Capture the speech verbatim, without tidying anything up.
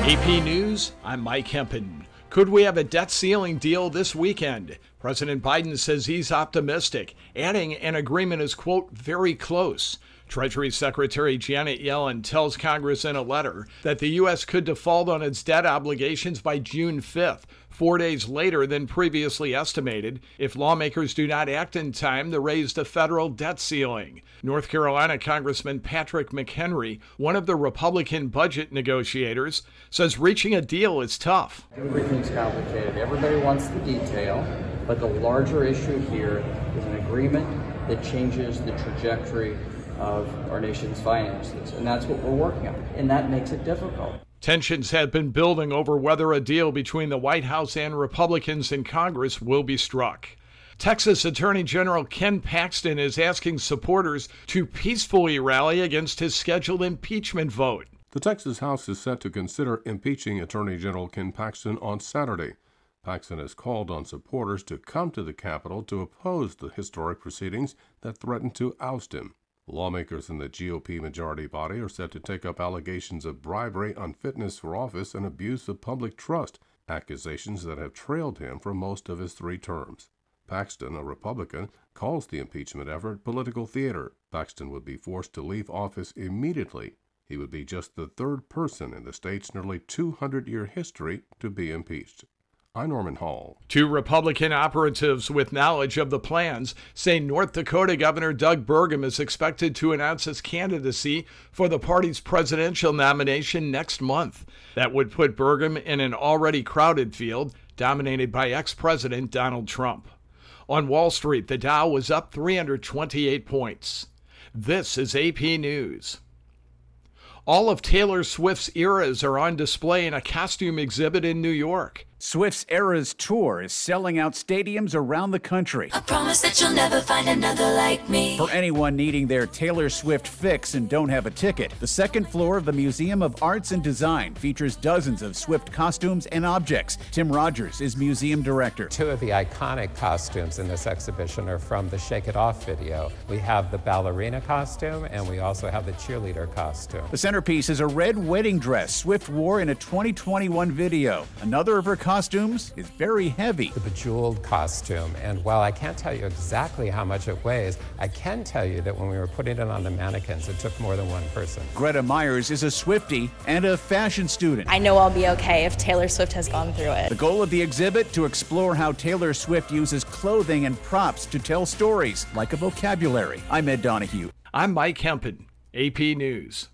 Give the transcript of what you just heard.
A P News, I'm Mike Hempen. Could we have a debt ceiling deal this weekend? President Biden says he's optimistic, adding an agreement is, quote, very close. Treasury Secretary Janet Yellen tells Congress in a letter that the U S could default on its debt obligations by June fifth, four days later than previously estimated, if lawmakers do not act in time to raise the federal debt ceiling. North Carolina Congressman Patrick McHenry, one of the Republican budget negotiators, says reaching a deal is tough. Everything's complicated. Everybody wants the detail, but the larger issue here is an agreement that changes the trajectory of our nation's finances, and that's what we're working on, and that makes it difficult. Tensions have been building over whether a deal between the White House and Republicans in Congress will be struck. Texas Attorney General Ken Paxton is asking supporters to peacefully rally against his scheduled impeachment vote. The Texas House is set to consider impeaching Attorney General Ken Paxton on Saturday. Paxton has called on supporters to come to the Capitol to oppose the historic proceedings that threaten to oust him. Lawmakers in the G O P majority body are set to take up allegations of bribery, unfitness for office, and abuse of public trust, accusations that have trailed him for most of his three terms. Paxton, a Republican, calls the impeachment effort political theater. Paxton would be forced to leave office immediately. He would be just the third person in the state's nearly two hundred year history to be impeached. I'm Norman Hall. Two Republican operatives with knowledge of the plans say North Dakota Governor Doug Burgum is expected to announce his candidacy for the party's presidential nomination next month. That would put Burgum in an already crowded field dominated by ex-President Donald Trump. On Wall Street, the Dow was up three hundred twenty-eight points. This is A P News. All of Taylor Swift's eras are on display in a costume exhibit in New York. Swift's Eras Tour is selling out stadiums around the country. I promise that you'll never find another like me. For anyone needing their Taylor Swift fix and don't have a ticket, the second floor of the Museum of Arts and Design features dozens of Swift costumes and objects. Tim Rogers is museum director. Two of the iconic costumes in this exhibition are from the Shake It Off video. We have the ballerina costume and we also have the cheerleader costume. The centerpiece is a red wedding dress Swift wore in a twenty twenty-one video. Another of her costumes is very heavy. The bejeweled costume, and while I can't tell you exactly how much it weighs, I can tell you that when we were putting it on the mannequins, it took more than one person. Greta Myers is a Swiftie and a fashion student. I know I'll be okay if Taylor Swift has gone through it. The goal of the exhibit, to explore how Taylor Swift uses clothing and props to tell stories, like a vocabulary. I'm Ed Donahue. I'm Mike Hempen, A P News.